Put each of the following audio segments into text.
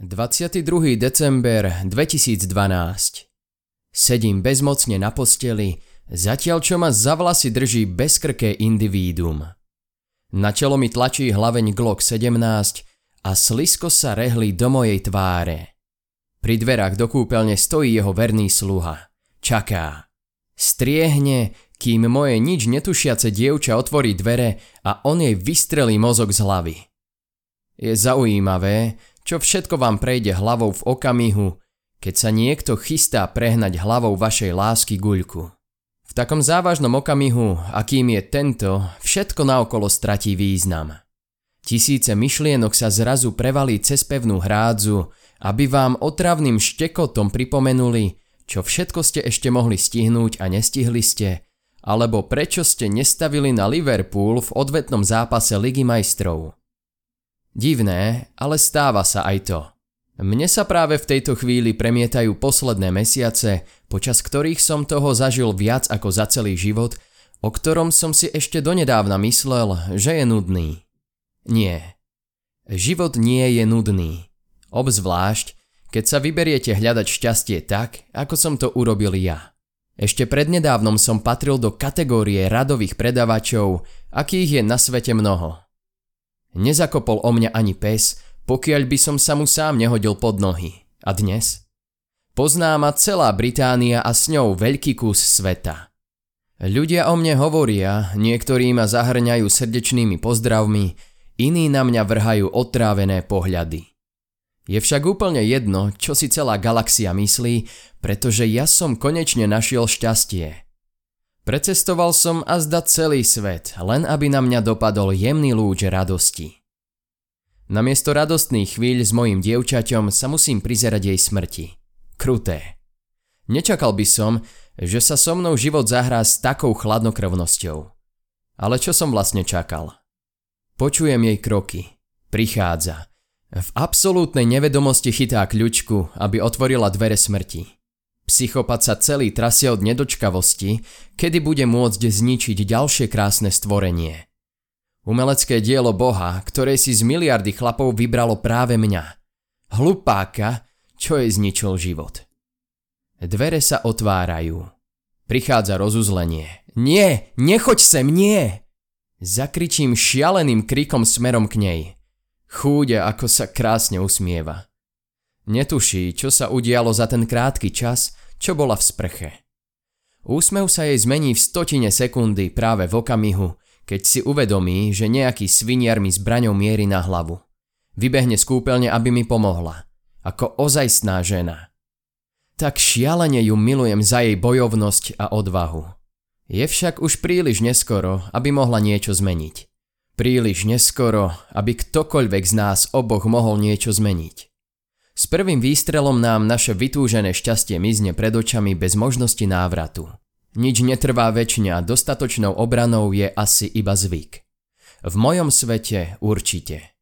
22. december 2012. Sedím bezmocne na posteli, zatiaľ čo ma za vlasy drží bezkrké individuum. Na čelo mi tlačí hlaveň Glock 17 a slizko sa rehlí do mojej tváre. Pri dverách do kúpeľne stojí jeho verný sluha. Čaká. Striehne, kým moje nič netušiace dievča otvorí dvere a on jej vystrelí mozog z hlavy. Je zaujímavé, čo všetko vám prejde hlavou v okamihu, keď sa niekto chystá prehnať hlavou vašej lásky guľku. V takom závažnom okamihu, akým je tento, všetko naokolo stratí význam. Tisíce myšlienok sa zrazu prevalí cez pevnú hrádzu, aby vám otravným štekotom pripomenuli, čo všetko ste ešte mohli stihnúť a nestihli ste, alebo prečo ste nestavili na Liverpool v odvetnom zápase Ligy majstrov. Divné, ale stáva sa aj to. Mne sa práve v tejto chvíli premietajú posledné mesiace, počas ktorých som toho zažil viac ako za celý život, o ktorom som si ešte donedávna myslel, že je nudný. Nie. Život nie je nudný. Obzvlášť, keď sa vyberiete hľadať šťastie tak, ako som to urobil ja. Ešte prednedávnom som patril do kategórie radových predavačov, akých je na svete mnoho. Nezakopol o mňa ani pes, pokiaľ by som sa mu sám nehodil pod nohy. A dnes? Pozná ma celá Británia a s ňou veľký kus sveta. Ľudia o mne hovoria, niektorí ma zahrňajú srdečnými pozdravmi, iní na mňa vrhajú otrávené pohľady. Je však úplne jedno, čo si celá galaxia myslí, pretože ja som konečne našiel šťastie. Precestoval som azda celý svet, len aby na mňa dopadol jemný lúč radosti. Namiesto radostných chvíľ s mojím dievčaťom sa musím prizerať jej smrti. Kruté. Nečakal by som, že sa so mnou život zahrá s takou chladnokrvnosťou. Ale čo som vlastne čakal? Počujem jej kroky. Prichádza. V absolútnej nevedomosti chytá kľučku, aby otvorila dvere smrti. Psychopat sa celý trasie od nedočkavosti, kedy bude môcť zničiť ďalšie krásne stvorenie. Umelecké dielo Boha, ktoré si z miliardy chlapov vybralo práve mňa. Hlupáka, čo jej zničil život. Dvere sa otvárajú. Prichádza rozuzlenie. Nie, nechoď sem, nie! Zakričím šialeným krikom smerom k nej. Chúde, ako sa krásne usmieva. Netuší, čo sa udialo za ten krátky čas, čo bola v sprche. Úsmev sa jej zmení v 100 sekundy práve v okamihu, keď si uvedomí, že nejaký sviniar mi zbraňou mierí na hlavu. Vybehne z kúpeľne, aby mi pomohla. Ako ozajstná žena. Tak šialene ju milujem za jej bojovnosť a odvahu. Je však už príliš neskoro, aby mohla niečo zmeniť. Príliš neskoro, aby ktokoľvek z nás oboch mohol niečo zmeniť. S prvým výstrelom nám naše vytúžené šťastie mizne pred očami bez možnosti návratu. Nič netrvá večne a dostatočnou obranou je asi iba zvyk. V mojom svete určite.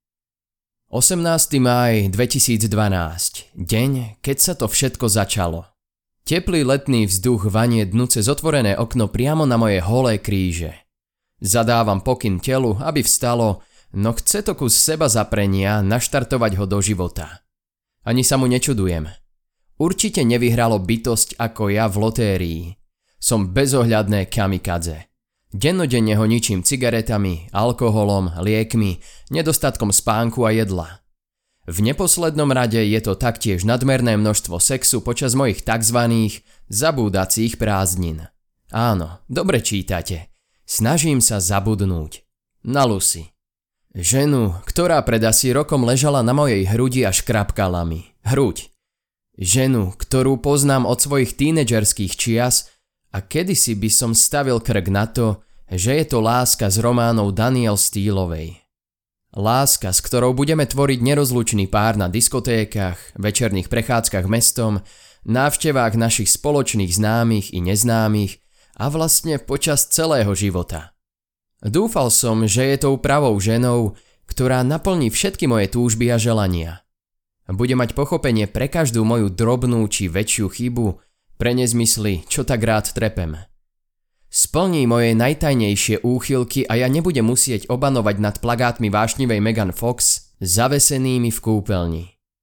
18. máj 2012. Deň, keď sa to všetko začalo. Teplý letný vzduch vanie dnu cez otvorené okno priamo na moje holé kríže. Zadávam pokyn telu, aby vstalo, no chce to kus seba zaprenia naštartovať ho do života. Ani sa mu nečudujem. Určite nevyhralo bytosť ako ja v lotérii. Som bezohľadné kamikadze. Dennodenne ho ničím cigaretami, alkoholom, liekmi, nedostatkom spánku a jedla. V neposlednom rade je to taktiež nadmerné množstvo sexu počas mojich takzvaných zabúdacích prázdnin. Áno, dobre čítate. Snažím sa zabudnúť. Na Lucy. Ženu, ktorá pred asi rokom ležala na mojej hrudi a škrapkala mi. Hruď. Ženu, ktorú poznám od svojich tínedžerských čias a kedysi by som stavil krk na to, že je to láska z románov Danielle Steelovej. Láska, s ktorou budeme tvoriť nerozlučný pár na diskotékach, večerných prechádzkach mestom, návštevách našich spoločných známych i neznámych a vlastne počas celého života. Dúfal som, že je tou pravou ženou, ktorá naplní všetky moje túžby a želania. Bude mať pochopenie pre každú moju drobnú či väčšiu chybu, pre nezmysly, čo tak rád trepem. Splní moje najtajnejšie úchylky a ja nebudem musieť obanovať nad plagátmi vášnivej Megan Fox zavesenými v kúpeľni.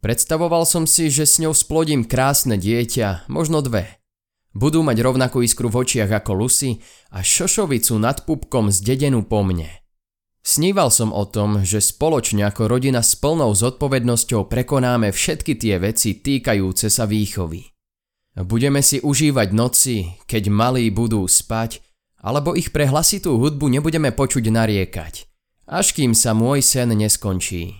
Predstavoval som si, že s ňou splodím krásne dieťa, možno 2. Budú mať rovnakú iskru v očiach ako Lucy a šošovicu nad pupkom zdedenú po mne. Sníval som o tom, že spoločne ako rodina s plnou zodpovednosťou prekonáme všetky tie veci týkajúce sa výchovy. Budeme si užívať noci, keď malí budú spať, alebo ich pre hlasitú hudbu nebudeme počuť nariekať, až kým sa môj sen neskončí.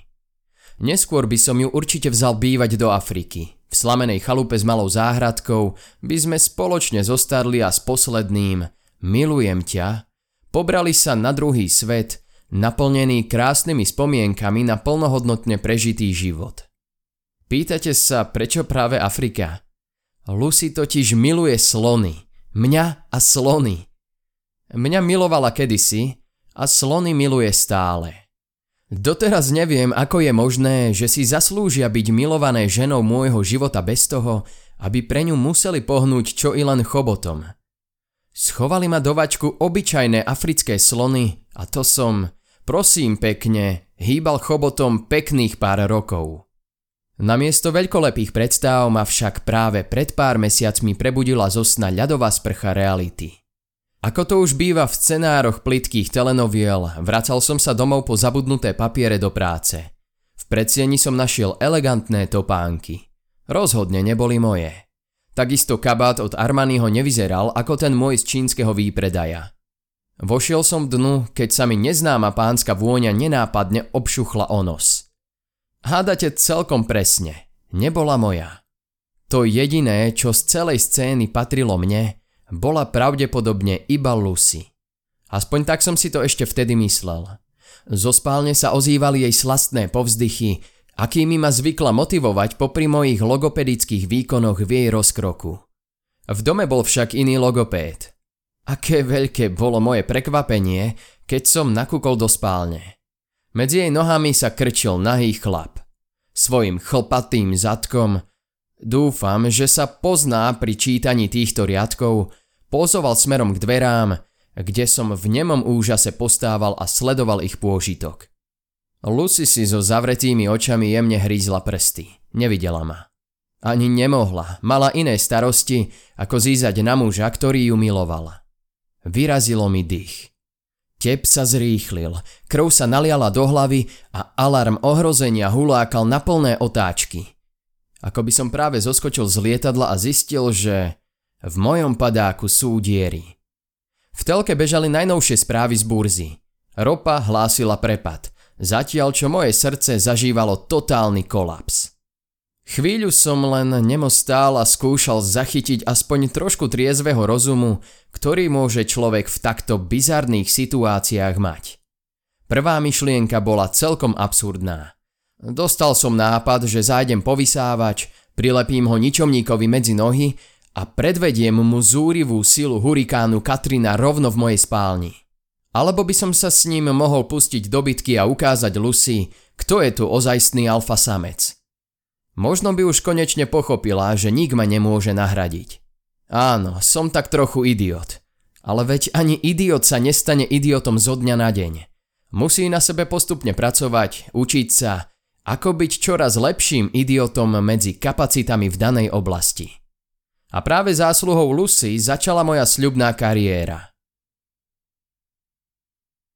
Neskôr by som ju určite vzal bývať do Afriky. V slamenej chalupe s malou záhradkou by sme spoločne zostarli a s posledným "Milujem ťa" pobrali sa na druhý svet, naplnený krásnymi spomienkami na plnohodnotne prežitý život. Pýtate sa, prečo práve Afrika? Lucy totiž miluje slony. Mňa a slony. Mňa milovala kedysi a slony miluje stále. Doteraz neviem, ako je možné, že si zaslúžia byť milované ženou môjho života bez toho, aby pre ňu museli pohnúť čo i len chobotom. Schovali ma do vačku obyčajné africké slony a to som, prosím pekne, hýbal chobotom pekných pár rokov. Namiesto veľkolepých predstáv ma však práve pred pár mesiacmi prebudila zo sna ľadová sprcha reality. Ako to už býva v scenároch plytkých telenoviel, vracal som sa domov po zabudnuté papiere do práce. V predsieni som našiel elegantné topánky. Rozhodne neboli moje. Takisto kabát od Armaniho nevyzeral ako ten môj z čínskeho výpredaja. Vošiel som dnu, keď sa mi neznáma pánska vôňa nenápadne obšuchla o nos. Hádate celkom presne, nebola moja. To jediné, čo z celej scény patrilo mne, bola pravdepodobne iba Lucy. Aspoň tak som si to ešte vtedy myslel. Zo spálne sa ozývali jej slastné povzdychy, akými ma zvykla motivovať popri mojich logopedických výkonoch v jej rozkroku. V dome bol však iný logopéd. Aké veľké bolo moje prekvapenie, keď som nakúkol do spálne. Medzi jej nohami sa krčil nahý chlap. Svojim chlpatým zadkom, dúfam, že sa pozná pri čítaní týchto riadkov, pozoval smerom k dverám, kde som v nemom úžase postával a sledoval ich pôžitok. Lucy si so zavretými očami jemne hrízla prsty. Nevidela ma. Ani nemohla, mala iné starosti, ako zízať na muža, ktorý ju milovala. Vyrazilo mi dých. Tep sa zrýchlil, krv sa naliala do hlavy a alarm ohrozenia hulákal na plné otáčky. Ako by som práve zoskočil z lietadla a zistil, že v mojom padáku sú diery. V telke bežali najnovšie správy z burzy. Ropa hlásila prepad, zatiaľ čo moje srdce zažívalo totálny kolaps. Chvíľu som len nemo stál a skúšal zachytiť aspoň trošku triezvého rozumu, ktorý môže človek v takto bizarných situáciách mať. Prvá myšlienka bola celkom absurdná. Dostal som nápad, že zájdem po vysávač, prilepím ho ničomníkovi medzi nohy a predvediem mu zúrivú silu hurikánu Katrina rovno v mojej spálni. Alebo by som sa s ním mohol pustiť do bitky a ukázať Lucy, kto je tu ozajstný alfa samec. Možno by už konečne pochopila, že nik ma nemôže nahradiť. Áno, som tak trochu idiot. Ale veď ani idiot sa nestane idiotom zo dňa na deň. Musí na sebe postupne pracovať, učiť sa, ako byť čoraz lepším idiotom medzi kapacitami v danej oblasti. A práve zásluhou Lucy začala moja sľubná kariéra.